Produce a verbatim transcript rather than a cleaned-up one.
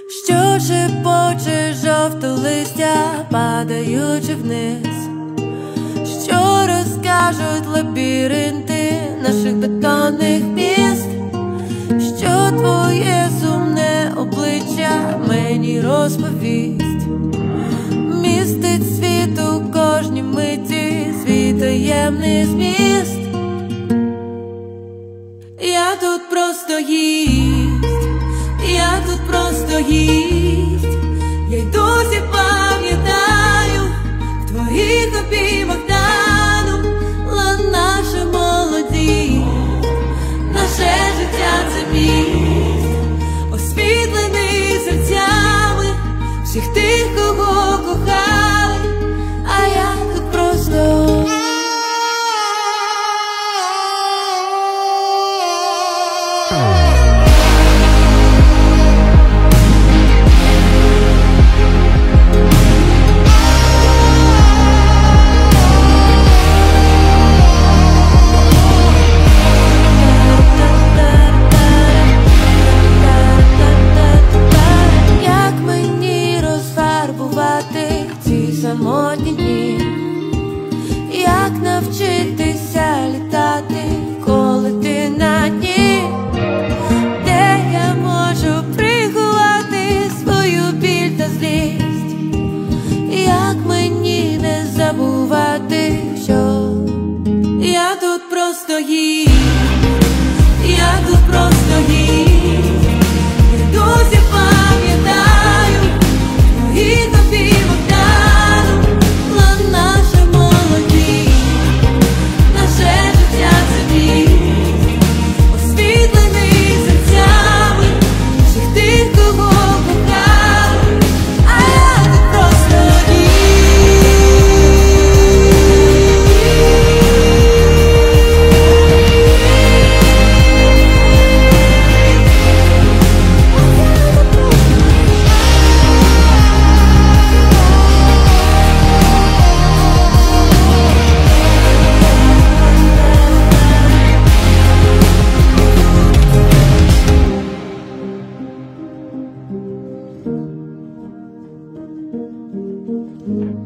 що шепоче жовте листя, падаючи вниз, що розкажуть лабіринти наших бетонних міст, що твоє сумне обличчя мені розповість, містить світ у кожній миті, свій таємний зміст. Я тут просто гість, я тут просто гість, я й досі пам'ятаю, в твоїх обіймах танула наша молодість, наше життя це міст, освітлений серцями всіх тих, кого кохали, а я тут просто. Самотні дні, як навчитися літати, коли ти на дні, де я можу приховати свою біль та злість, як мені не забувати, що я тут просто гість, я тут просто гість, я досі пам'ятаю твої обійми. Mm-hmm.